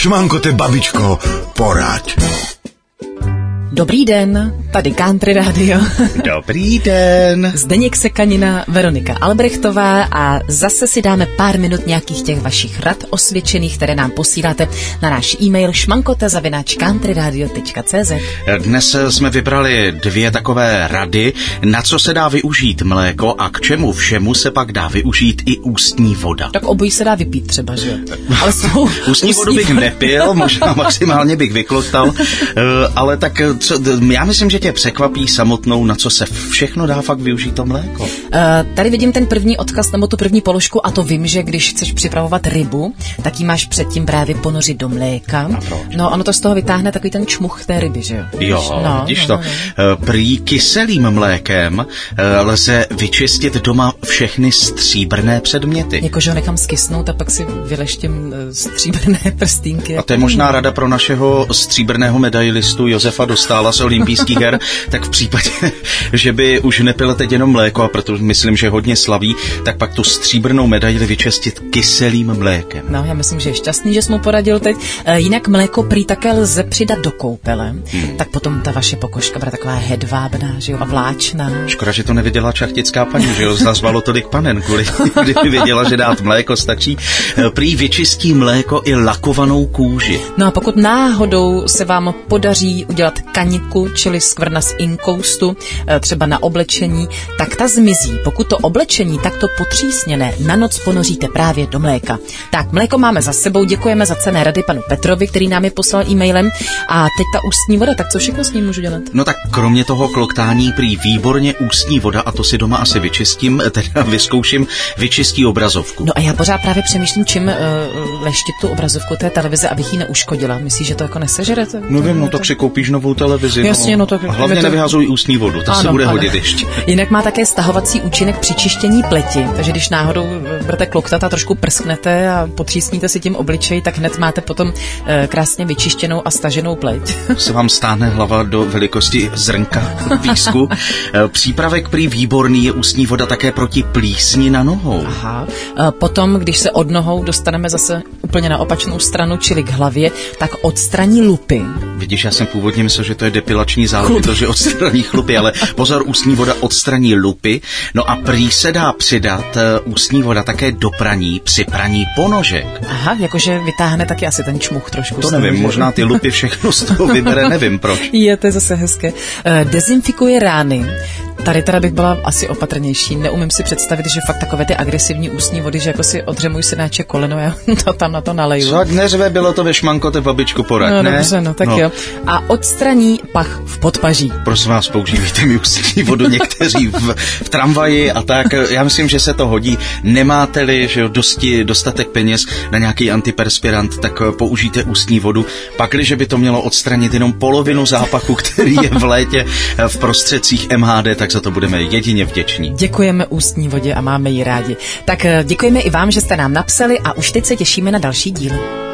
Šmankote, babičko, poraď. Dobrý den, tady Country Radio. Dobrý den. Zdeněk Sekanina, Veronika Albrechtová a zase si dáme pár minut nějakých těch vašich rad osvědčených, které nám posíláte na náš e-mail šmankote@countryradio.cz. Dnes jsme vybrali 2 takové rady, na co se dá využít mléko a k čemu všemu se pak dá využít i ústní voda. Tak obojí se dá vypít třeba, že jo? Ale ústní vodu bych nepil, možná maximálně bych vykloktal, ale tak já myslím, že tě překvapí samotnou, na co se všechno dá fakt využít to mléko. Tady vidím ten první odkaz nebo tu první položku a to vím, že když chceš připravovat rybu, tak ji máš předtím právě ponořit do mléka. No, ono to z toho vytáhne takový ten čmuch té ryby, že jo? Jo, vidíš to. Prý kyselým mlékem lze vyčistit doma všechny stříbrné předměty. Jakože ho nechám skysnout a pak si vyleštím stříbrné prstínky. A to je možná rada pro našeho stříbrného medailistu Josefa Dostála z olympijských her, tak v případě, že by už nepil teď jenom mléko, a protože myslím, že hodně slaví, tak pak tu stříbrnou medaili vyčistit kyselým mlékem. No, já myslím, že je šťastný, že jsi mu poradil teď. Jinak mléko prý také lze přidat do koupele, tak potom ta vaše pokožka bude taková hedvábná, že jo, a vláčná. Škoda, že to neviděla šlechtická paní, že jo, nazvalo tolik panen, kvůli kdyby věděla, že dát mléko stačí. Prý vyčistí mléko i lakovanou kůži. No a pokud náhodou se vám podaří udělat kaniku, čili skvrna z inkoustu, třeba na oblečení, tak ta zmizí. Pokud to oblečení takto potřísněné na noc ponoříte právě do mléka. Tak, mléko máme za sebou, děkujeme za cenné rady panu Petrovi, který nám je poslal e-mailem. A teď ta ústní voda, tak co všechno s ním můžu dělat? No tak kromě toho kloktání prý výborně ústní voda, a to si doma asi vyčistím, teda vyzkouším, vyčistí obrazovku. No a já pořád právě přemýšlím, čím leštit tu obrazovku té televize, abych ji neuškodila. Myslíš, že to jako nesežerete? No vím, no tak si koupíš novou televizi. Jasně, no tak. A hlavně nevyhazuj ústní vodu, to se bude hodit ještě. Jinak má také stahovací účinek při čištění pleti, takže když náhodou budete kloktat a trošku prsknete a potřísníte si tím obličej, tak hned máte potom krásně vyčištěnou a staženou pleť. Se vám stáhne hlava do velikosti zrnka písku. Přípravek prý výborný je ústní voda také proti plísni na nohou. Aha. Potom, když se od nohou dostaneme zase úplně na opačnou stranu, čili k hlavě, tak odstraní lupy. Vidíš, já jsem původně myslel, že to je depilační záležitost, že odstraní chlupy, ale pozor, ústní voda odstraní lupy. No a prý se dá přidat ústní voda také do praní při praní ponožek. Aha, jakože vytáhne taky asi ten čmuch trošku. To nevím, možná ty lupy všechno z toho vybere, nevím proč. To je zase hezké. Dezinfikuje rány. Tady teda bych byla asi opatrnější. Neumím si představit, že fakt takové ty agresivní ústní vody, že jako si odře můj synáček koleno, já to tam na to naleju. Co neřve, bylo to ve Šmankote, babičku, poraď, no, ne? Dobře, no tak jo. A odstraní pach v podpaží. Prosím vás, používejte mi ústní vodu někteří v tramvaji a tak. Já myslím, že se to hodí. Nemáte-li, že dostatek peněz na nějaký antiperspirant, tak použijte ústní vodu. Pakliže by to mělo odstranit jenom polovinu zápachu, který je v létě v prostředcích MHD, tak za to budeme jedině vděční. Děkujeme ústní vodě a máme ji rádi. Tak děkujeme i vám, že jste nám napsali a už teď se těšíme na další díl.